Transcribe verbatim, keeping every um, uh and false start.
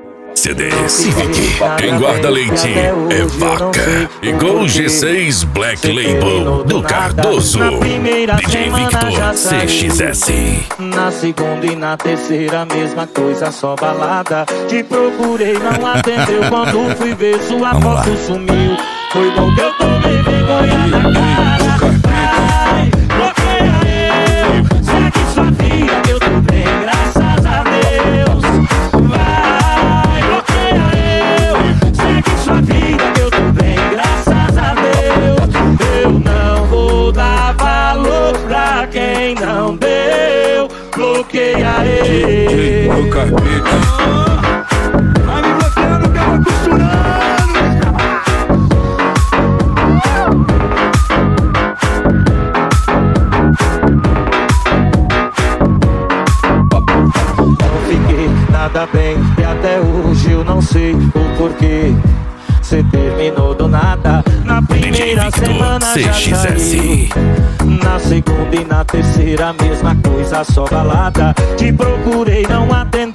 C D Civic, quem guarda leite é vaca. E Gol G seis Black Label do Cardoso, D J Victor C X S. Na segunda e na terceira, mesma coisa, só balada. Te procurei, não atendeu. Quando fui ver, sua foto sumiu. Foi bom que eu tomei vergonha na cara. Vai, bloqueia eu, segue sua vida que eu tô bem, graças a Deus. Vai, bloqueia eu, segue sua vida que eu tô bem, graças a Deus. Eu não vou dar valor pra quem não deu. Bloqueia eu. Vai me bloqueando que eu vou costurando. Nada bem, e até hoje eu não sei o porquê. Cê terminou do nada. Na primeira semana já saiu. Na segunda e na terceira, mesma coisa, só balada. Te procurei, não atendeu.